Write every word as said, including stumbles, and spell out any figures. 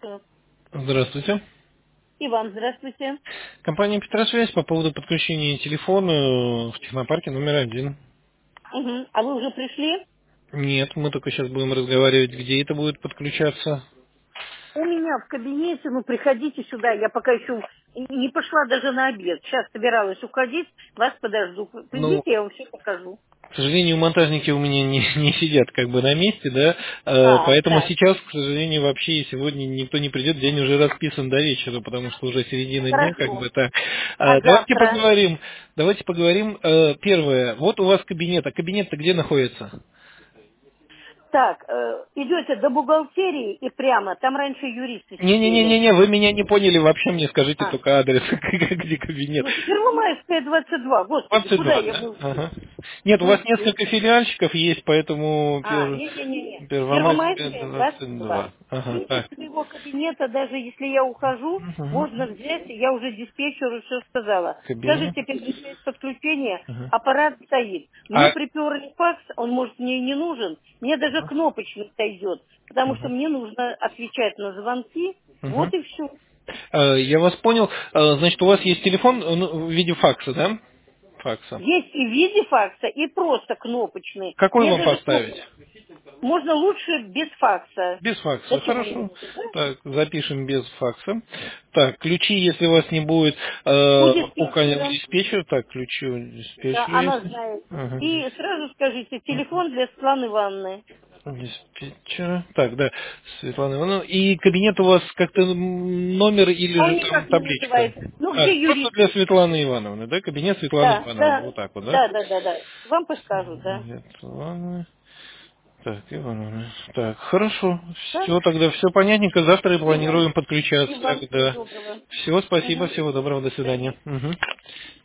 слушаю. Здравствуйте. И вам здравствуйте. Компания Петросвязь по поводу подключения телефона в технопарке номер один. Мгм. А вы уже пришли? Нет, мы только сейчас будем разговаривать, где это будет подключаться. У меня в кабинете, ну приходите сюда, я пока еще не пошла даже на обед. Сейчас собиралась уходить, вас подожду. Ну, Придите, я вам все покажу. к сожалению, монтажники у меня не, не сидят как бы на месте, да, э, А, поэтому так, сейчас, к сожалению, вообще и сегодня никто не придет, день уже расписан до вечера, потому что уже середина дня, как хорошо. бы так. А Э, Давайте завтра? поговорим, давайте поговорим. Э, Первое, вот у вас кабинет, а кабинет-то где находится? Так, э, идете до бухгалтерии и прямо, там раньше юристы сидели. Не-не-не-не, вы меня не поняли вообще, мне скажите А, только адрес, где кабинет. ну, Первомайская, двадцать два, господи, двадцать куда два, я да? буду? Ага. Нет, у вас Слушайте, несколько филиальчиков есть, поэтому А, пер- не-не-не. Первомайская Первомайская, двадцать двадцать два. два. Ага, Выйти так. из своего кабинета, даже если я ухожу, Мгм. можно взять, я уже диспетчеру все сказала. Кабинет. Скажите, переключать подключение, Ага. аппарат стоит. Мне А, приперли факс, он, может, мне и не нужен. Мне даже кнопочный сойдет, потому что Мгм. мне нужно отвечать на звонки. Вот Мгм. и все. Э, Я вас понял. Э, Значит, у вас есть телефон э, ну, в виде факса, да? Факса. Есть и в виде факса, и просто кнопочный. Какой Мне вам даже поставить? кнопку. Можно лучше без факса. Без факса, Зачем он хорошо. нужен, да? Так, запишем без факса. Так, ключи, если у вас не будет, э, У у кого диспетчера. диспетчера, так, ключи у Да, диспетчера она есть. знает. Ага. И сразу скажите, телефон для Светланы Ивановны. Диспетчера. Так, да, Светлана Ивановна. И кабинет у вас как-то м, номер или А же он там никак не табличка? называется. Ну, А, где просто юрист? для Светланы Ивановны, да? Кабинет Светланы Да, Ивановны. да, Вот так вот, да? да, да, да, да. Вам подскажут, да. Светлана. Так, Ивановна. Так, хорошо. Да? Все, тогда все понятненько. Завтра и И вам, планируем и подключаться. вам всего Тогда доброго. всего спасибо, Угу. всего доброго, до До свидания. Мгм.